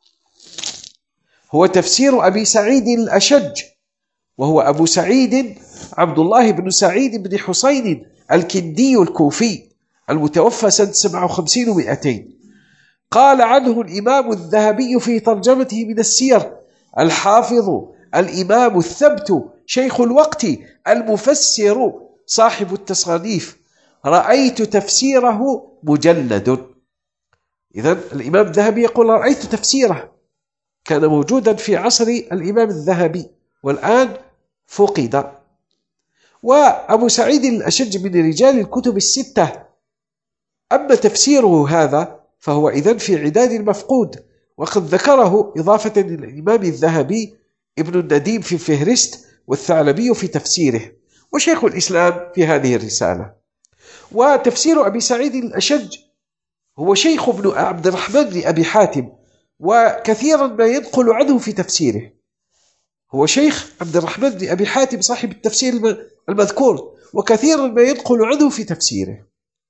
هو تفسير أبي سعيد الأشج، وهو أبو سعيد عبد الله بن سعيد بن حسين الكندي الكوفي المتوفى سنة سبعة وخمسين ومئتين. قال عنه الإمام الذهبي في ترجمته من السير: الحافظ الإمام الثبت شيخ الوقت المفسر صاحب التصانيف، رأيت تفسيره مجلد. إذن الإمام الذهبي يقول رأيت تفسيره، كان موجودا في عصر الإمام الذهبي والآن فقد. وأبو سعيد الأشج من رجال الكتب الستة، أما تفسيره هذا فهو إذن في عداد المفقود، وقد ذكره إضافة للإمام الذهبي ابن النديم في الفهرست، والثعلبي في تفسيره، وشيخ الإسلام في هذه الرسالة. وتفسير أبي سعيد الأشج هو شيخ ابن عبد الرحمن بن أبي حاتم، وكثيرا ما ينقل عنه في تفسيره. هو شيخ عبد الرحمن بن أبي حاتم صاحب التفسير المذكور، وكثيرا ما ينقل عنه في تفسيره.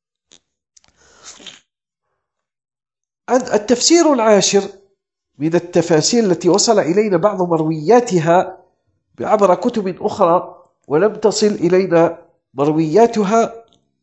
التفسير العاشر من التفاسير التي وصل إلينا بعض مروياتها عبر كتب أخرى ولم تصل إلينا مروياتها،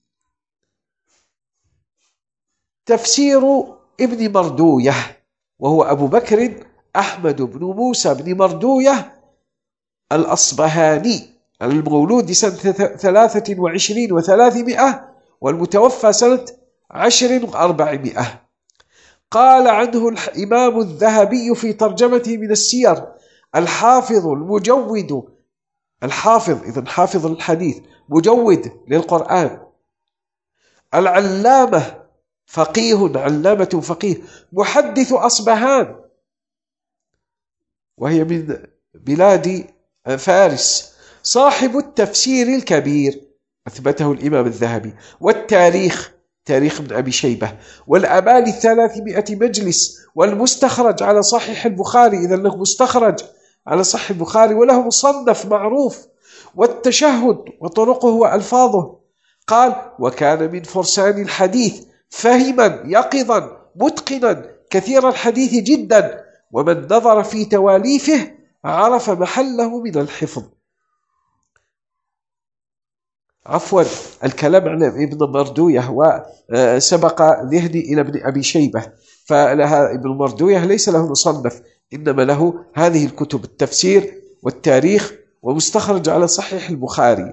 تفسير ابن مردويه، وهو أبو بكر أحمد بن موسى بن مردويه الأصبهاني، المولود سنة ثلاثة وعشرين وثلاثمائة والمتوفى سنة عشر وأربعمائة. قال عنه الإمام الذهبي في ترجمته من السير: الحافظ المجود، الحافظ إذن حافظ الحديث، مجود للقرآن، العلامة، فقيه، علامة فقيه، محدث أصبهان وهي من بلاد فارس، صاحب التفسير الكبير، أثبته الإمام الذهبي، والتاريخ، تاريخ ابن أبي شيبة، والأمال الثلاثمائة مجلس، والمستخرج على صحيح البخاري، إذا له مستخرج على صحيح البخاري، وله مصنف معروف، والتشهد وطرقه وألفاظه. قال: وكان من فرسان الحديث، فهما يقظا متقنا كثير الحديث جدا، ومن نظر في تواليفه عرف محله من الحفظ. عفوا، الكلام عن ابن مردويه وسبق ذهني إلى ابن أبي شيبة، فابن مردويه ليس له مصنف، إنما له هذه الكتب: التفسير والتاريخ ومستخرج على صحيح البخاري.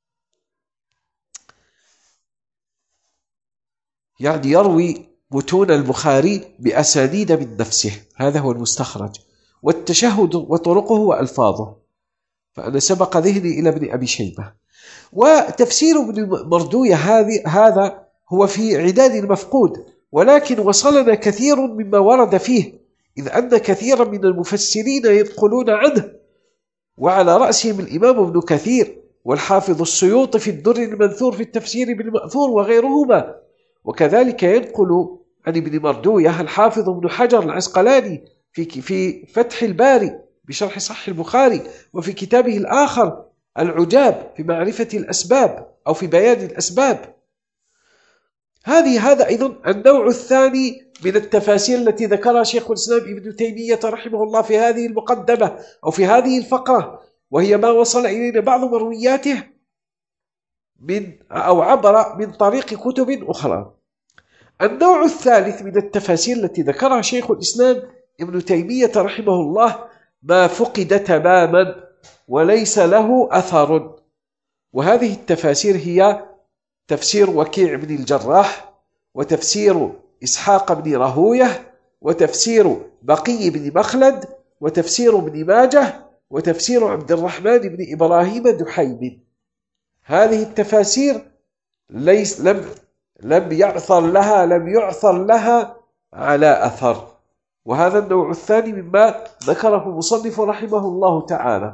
يعني يروي متون البخاري بأسانيد من نفسه، هذا هو المستخرج، والتشهد وطرقه وألفاظه، فأنا سبق ذهني إلى ابن أبي شيبة. وتفسير ابن مردويه هذا هو في عداد المفقود، ولكن وصلنا كثير مما ورد فيه، إذ أن كثيرا من المفسرين ينقلون عنه، وعلى رأسهم الإمام ابن كثير، والحافظ السيوطي في الدر المنثور في التفسير بالمأثور وغيرهما. وكذلك ينقل عن ابن مردويه الحافظ ابن حجر العسقلاني في في فتح الباري بشرح صحيح البخاري، وفي كتابه الآخر العجاب في معرفة الأسباب أو في بيان الأسباب. هذه هذا أيضا النوع الثاني من التفاسير التي ذكرها شيخ الإسلام ابن تيمية رحمه الله في هذه المقدمة أو في هذه الفقرة، وهي ما وصل إلينا بعض مروياته من أو عبر من طريق كتب أخرى. النوع الثالث من التفاسير التي ذكرها شيخ الإسلام ابن تيمية رحمه الله ما فقد تماما وليس له أثر، وهذه التفاسير هي تفسير وكيع بن الجراح، وتفسير إسحاق بن راهويه، وتفسير بقي بن مخلد، وتفسير ابن ماجه، وتفسير عبد الرحمن بن إبراهيم دحيم. هذه التفاسير ليس لم لم يعثر لها لم يعثر لها على أثر، وهذا النوع الثاني مما ذكره المصنف رحمه الله تعالى.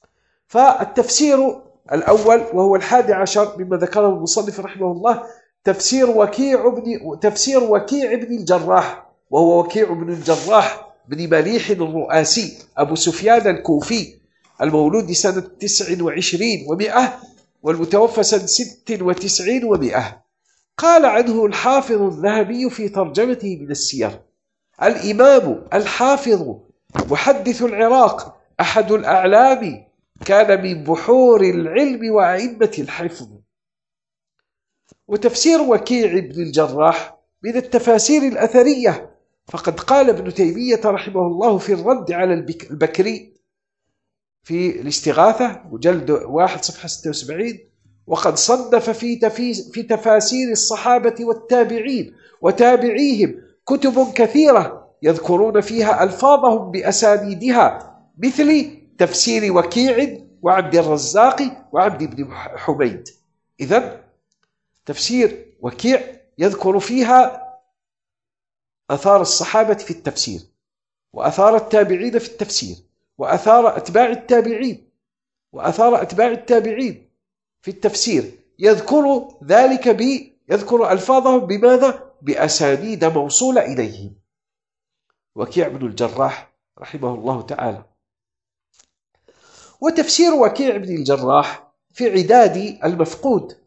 فالتفسير الأول وهو الحادي عشر مما ذكره المصنف رحمه الله تفسير وكيع بن تفسير وكيع بن الجراح، وهو وكيع بن الجراح بن مليح الرؤاسي أبو سفيان الكوفي، المولود سنة تسع وعشرين ومئة والمتوفى سنة ست وتسعين ومئة. قال عنه الحافظ الذهبي في ترجمته من السير: الإمام الحافظ محدث العراق، أحد الأعلام، كان من بحور العلم وأئمة الحفظ. وتفسير وكيع بن الجراح من التفاسير الأثرية، فقد قال ابن تيمية رحمه الله في الرد على البكري في الاستغاثة مجلد واحد صفحة ستة وسبعين: وقد صنف في, في تفاسير الصحابة والتابعين وتابعيهم كتب كثيرة يذكرون فيها ألفاظهم بأسانيدها، مثل تفسير وكيع وعبد الرزاق وعبد بن حميد. إذن تفسير وكيع يذكر فيها أثار الصحابة في التفسير، وأثار التابعين في التفسير، وأثار أتباع التابعين وأثار أتباع التابعين في التفسير، يذكر ذلك ب يذكر ألفاظهم بماذا؟ بأسانيد موصولة إليهم. وكيع بن الجراح رحمه الله تعالى. وتفسير وكيع بن الجراح في عداد المفقود،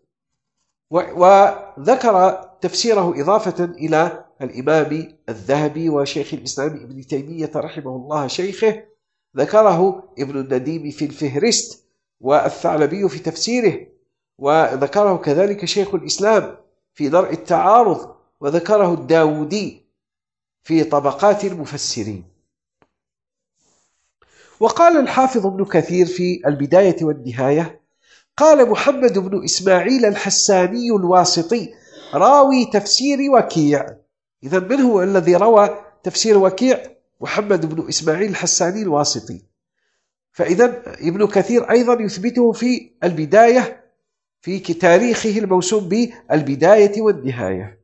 وذكر تفسيره إضافة إلى الإمام الذهبي وشيخ الإسلام ابن تيمية رحمه الله شيخه، ذكره ابن النديم في الفهرست، والثعلبي في تفسيره، وذكره كذلك شيخ الإسلام في درء التعارض، وذكره الداودي في طبقات المفسرين. وقال الحافظ ابن كثير في البداية والنهاية: قال محمد بن إسماعيل الحساني الواسطي راوي تفسير وكيع. إذن من هو الذي روى تفسير وكيع؟ محمد بن إسماعيل الحساني الواسطي. فإذن ابن كثير أيضا يثبته في البداية في تاريخه الموسوم بالبداية والنهاية.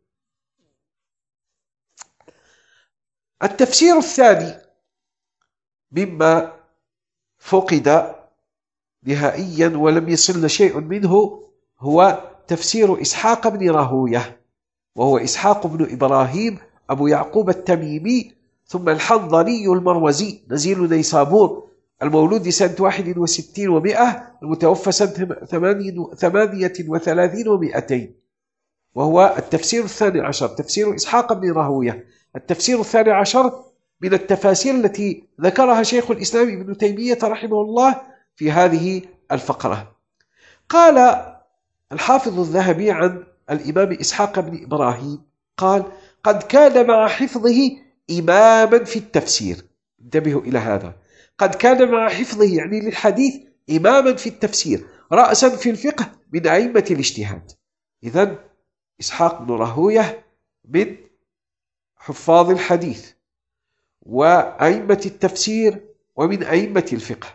التفسير الثاني مما فقد نهائيا ولم يصل شيء منه هو تفسير إسحاق بن راهوية، وهو إسحاق بن إبراهيم أبو يعقوب التميمي، ثم الحنظلي المروزي نزيل نيسابور، المولود سنة واحد وستين ومئة، المتوفى سنة ثمانية وثلاثين ومئتين، وهو التفسير الثاني عشر، تفسير إسحاق بن راهوية. التفسير الثاني عشر من التفاسير التي ذكرها شيخ الإسلام ابن تيمية رحمه الله في هذه الفقرة. قال الحافظ الذهبي عن الإمام إسحاق بن إبراهيم قال: قد كان مع حفظه إماما في التفسير. انتبهوا إلى هذا، قد كان مع حفظه يعني للحديث إماما في التفسير، رأسا في الفقه من أئمة الاجتهاد. إذن إسحاق بن راهوية من حفاظ الحديث وأئمة التفسير ومن أئمة الفقه،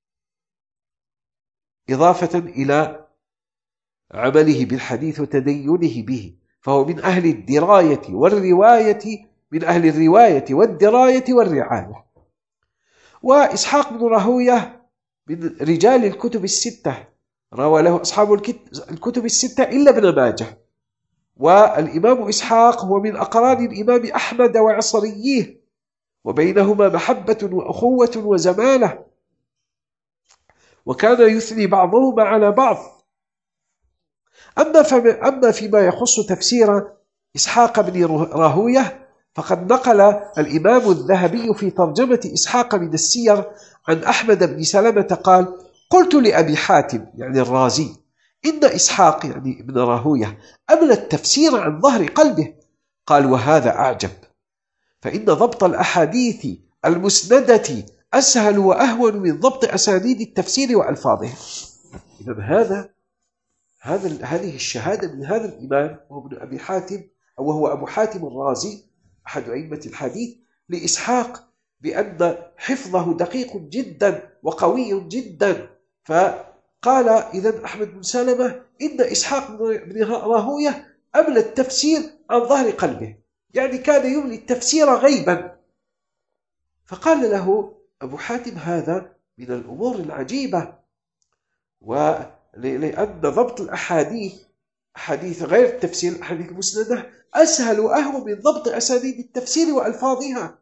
إضافة إلى عمله بالحديث وتدينه به، فهو من أهل الدراية والرواية، من أهل الرواية والدراية والرعاية. وإسحاق بن راهوية من رجال الكتب الستة، روى له أصحاب الكتب الستة إلا ابن ماجه. والإمام إسحاق هو من أقران الإمام أحمد وعصريه، وبينهما محبة وأخوة وزمالة، وكان يثني بعضهما على بعض. أما, أما فيما يخص تفسير إسحاق بن راهوية فقد نقل الإمام الذهبي في ترجمة إسحاق من السير عن أحمد بن سلمة قال: قلت لأبي حاتم يعني الرازي: إن إسحاق يعني ابن راهوية أملى التفسير عن ظهر قلبه. قال: وهذا أعجب، فإن ضبط الأحاديث المسندة أسهل وأهون من ضبط أسانيد التفسير وألفاظه. إذن هذا هذا هذه الشهادة من هذا الإمام وهو ابن أبي حاتم، أو وهو أبو حاتم الرازي أحد أئمة الحديث، لإسحاق بأن حفظه دقيق جدا وقوي جدا. فقال إذن أحمد بن سلمة: إن إسحاق بن راهوية أملى التفسير عن ظهر قلبه، يعني كان يملي التفسير غيبا. فقال له أبو حاتم: هذا من الأمور العجيبة، ولأن ضبط الأحاديث أحاديث غير التفسير الأحاديث المسندة أسهل وأهون من ضبط أسانيد التفسير وألفاظها.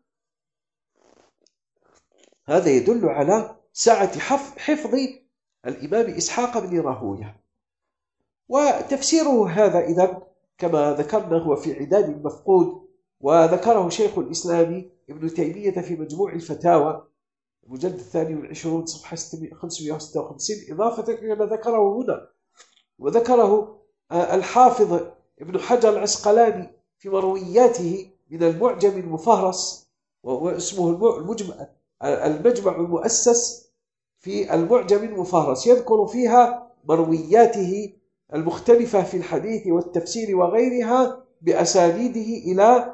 هذا يدل على سعة حفظ الإمام إسحاق بن راهوية. وتفسيره هذا إذن كما ذكرنا هو في عداد المفقود، وذكره شيخ الإسلام ابن تيمية في مجموع الفتاوى المجلد الثاني والعشرون صفحة خمسمائة وستة وخمسين، إضافة إلى ما ذكره هنا. وذكره الحافظ ابن حجر العسقلاني في مروياته من المعجم المفهرس، واسمه المجمع المجمع المؤسس في المعجم المفهرس، يذكر فيها مروياته المختلفة في الحديث والتفسير وغيرها بأسانيده إلى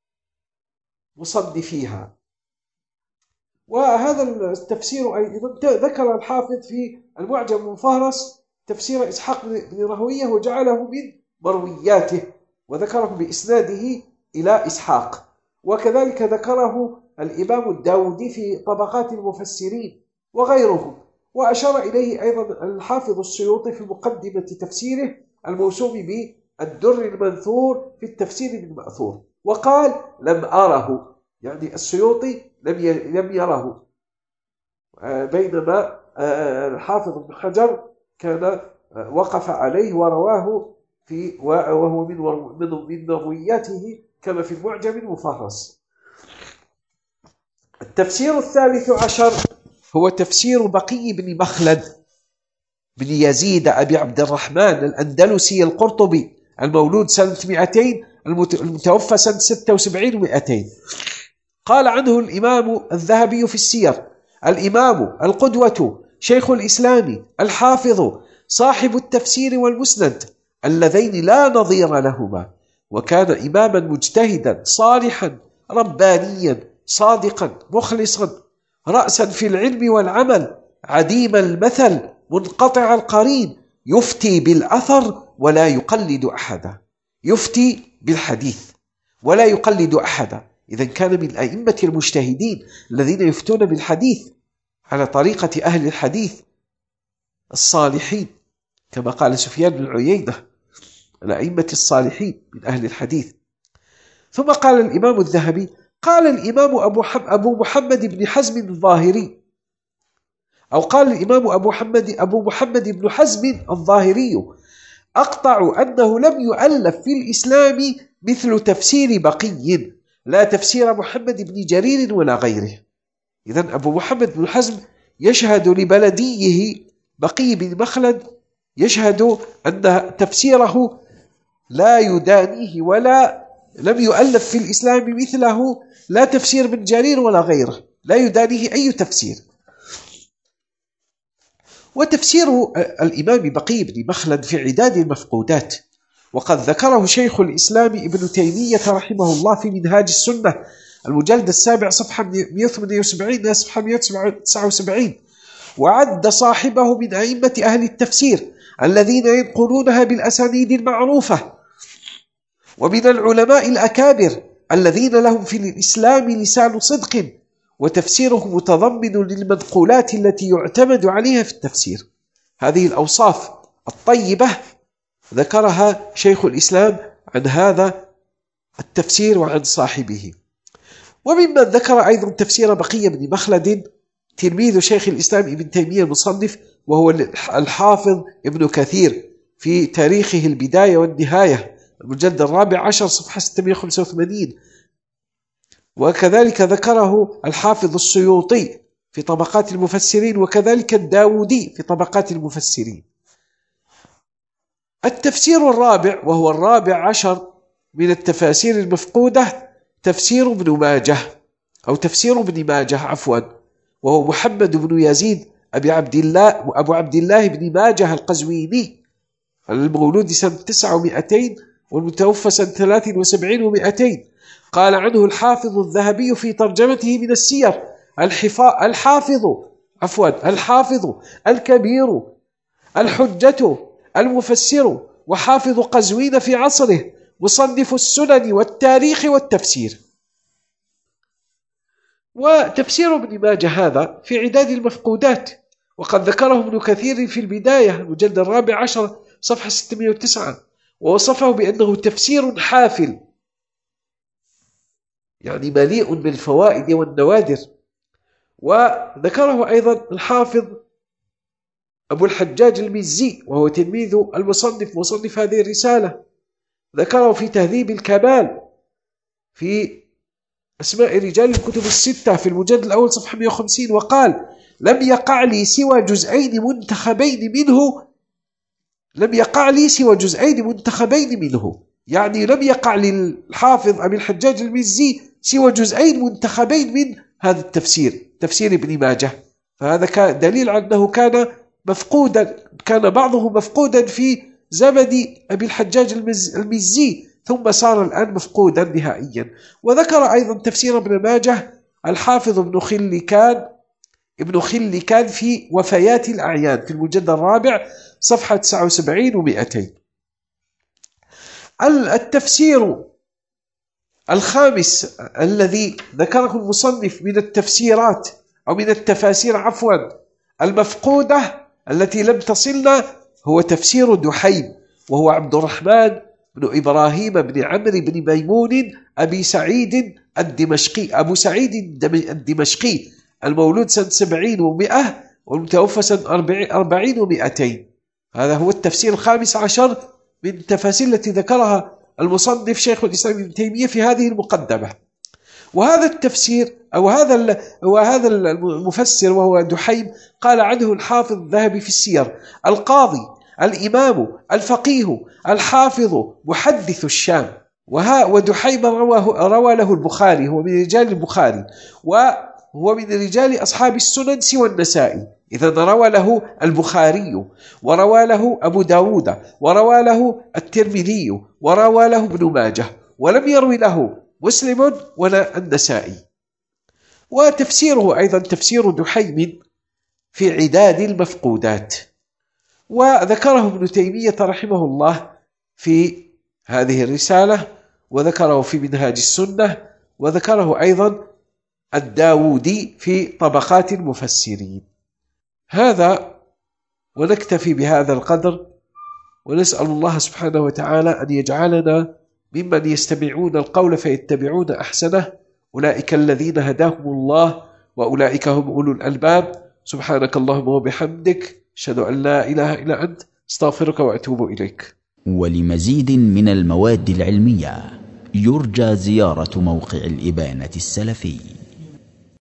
مصنفيها. وهذا التفسير أيضا ذكر الحافظ في المعجم المفهرس تفسير إسحاق بن راهويه وجعله من مروياته، وذكره بإسناده إلى إسحاق. وكذلك ذكره الإمام الداودي في طبقات المفسرين وغيرهم. وأشار إليه أيضا الحافظ السيوطي في مقدمة تفسيره الموسوم بالدر المنثور في التفسير بالمأثور، وقال لم أره، يعني السيوطي لم يره، بينما الحافظ ابن حجر كان وقف عليه ورواه في وهو من من مروياته كما في المعجم المفهرس. التفسير الثالث عشر هو تفسير بقي بن مخلد بن يزيد أبي عبد الرحمن الأندلسي القرطبي، المولود سنة مئتين المتوفى سنة ستة وسبعين ومئتين. قال عنه الإمام الذهبي في السير: الإمام القدوة شيخ الإسلام الحافظ صاحب التفسير والمسند اللذين لا نظير لهما، وكان إماما مجتهدا صالحا ربانيا صادقا مخلصا رأسا في العلم والعمل، عديم المثل منقطع القرين، يفتي بالأثر ولا يقلد أحدا، يفتي بالحديث ولا يقلد أحدا. إذا كان من الأئمة المجتهدين الذين يفتون بالحديث على طريقة أهل الحديث الصالحين، كما قال سفيان بن عيينة: الأئمة الصالحين من أهل الحديث. ثم قال الإمام الذهبي: قال الإمام أبو, أبو محمد بن حزم الظاهري، أو قال الإمام أبو محمد, أبو محمد بن حزم الظاهري: أقطع أنه لم يؤلف في الإسلام مثل تفسير بقي، لا تفسير محمد بن جرير ولا غيره. إذن أبو محمد بن حزم يشهد لبلديه بقي بن مخلد، يشهد أن تفسيره لا يدانيه ولا لم يؤلف في الإسلام مثله، لا تفسير بن جرير ولا غيره، لا يدانيه أي تفسير. وتفسير الإمام بقي بن مخلد في عداد المفقودات، وقد ذكره شيخ الإسلام ابن تيمية رحمه الله في منهاج السنة المجلد السابع صفحة مئة وثمانية وسبعين صفحة مئة وتسعة وسبعين، وعد صاحبه من أئمة أهل التفسير الذين ينقلونها بالأسانيد المعروفة، ومن العلماء الأكابر الذين لهم في الإسلام لسان صدق، وتفسيره متضمن للمنقولات التي يعتمد عليها في التفسير. هذه الأوصاف الطيبة ذكرها شيخ الإسلام عن هذا التفسير وعن صاحبه. وممن ذكر أيضا تفسير بقي بن مخلد تلميذ شيخ الإسلام ابن تيمية المصنف، وهو الحافظ ابن كثير في تاريخه البداية والنهاية المجلد الرابع عشر صفحة ستمئة وخمسة وثمانين. وكذلك ذكره الحافظ السيوطي في طبقات المفسرين، وكذلك الداودي في طبقات المفسرين. التفسير الرابع وهو الرابع عشر من التفاسير المفقودة تفسير ابن ماجه أو تفسير ابن ماجه عفوا، وهو محمد بن يزيد أبي عبد الله وأبو عبد الله بن ماجه القزويني، المولود سنة تسعة ومئتين والمتوفى سنة ثلاث وسبعين ومئتين. قال عنه الحافظ الذهبي في ترجمته من السير: الحافظ عفوا الحافظ الكبير الحجة المفسر وحافظ قزوين في عصره، مصنف السنن والتاريخ والتفسير. وتفسير ابن ماجه هذا في عداد المفقودات، وقد ذكره ابن كثير في البداية المجلد الرابع عشر صفحة ستمئة وتسعة، ووصفه بأنه تفسير حافل، يعني مليء بالفوائد والنوادر. وذكره أيضا الحافظ أبو الحجاج المزي، وهو تلميذ المصنف مصنف هذه الرسالة، ذكره في تهذيب الكمال في أسماء رجال الكتب الستة في المجلد الأول صفحة مئة وخمسين، وقال: لم يقع لي سوى جزئين منتخبين منه لم يقع لي سوى جزئين منتخبين منه يعني لم يقع للحافظ أبي الحجاج المزي سوى جزئين منتخبين من هذا التفسير، تفسير ابن ماجه. فهذا كان دليل على أنه كان مفقودا، كان بعضه مفقودا في زمن أبي الحجاج المزي، ثم صار الآن مفقودا نهائيا. وذكر أيضا تفسير ابن ماجه الحافظ ابن خلكان ابن خلكان في وفيات الأعيان في المجلد الرابع صفحة تسعة وسبعين ومئتين. التفسير الخامس الذي ذكره المصنف من التفسيرات أو من التفاسير عفوا المفقودة التي لم تصلنا هو تفسير دحيم، وهو عبد الرحمن بن إبراهيم بن عمرو بن ميمون أبي سعيد الدمشقي أبو سعيد الدمشقي المولود سنة سبعين ومئة والمتوفى سنة أربعين ومئتين. هذا هو التفسير الخامس عشر من التفاسير التي ذكرها المصنف شيخ الإسلام ابن تيمية في هذه المقدمة. وهذا التفسير أو هذا وهذا المفسر وهو دحيم قال عنه الحافظ الذهبي في السير: القاضي الإمام الفقيه الحافظ محدث الشام. وها ودحيم روى, روى له البخاري، هو من رجال البخاري، وهو من رجال أصحاب السنن سوى النسائي. إذا روى له البخاري وروى له أبو داود وروى له الترمذي وروى له ابن ماجه، ولم يروي له مسلم ولا النسائي. وتفسيره أيضا تفسير دحيم في عداد المفقودات، وذكره ابن تيمية رحمه الله في هذه الرسالة، وذكره في منهاج السنة، وذكره أيضا الداودي في طبقات المفسرين. هذا ونكتفي بهذا القدر، ونسأل الله سبحانه وتعالى أن يجعلنا ممن يستمعون القول فيتبعون أحسنه، أولئك الذين هداهم الله وأولئك هم أولو الألباب. سبحانك اللهم وبحمدك، أشهد أن لا إله إلا أنت، استغفرك وأتوب إليك. ولمزيد من المواد العلمية يرجى زيارة موقع الإبانة السلفي.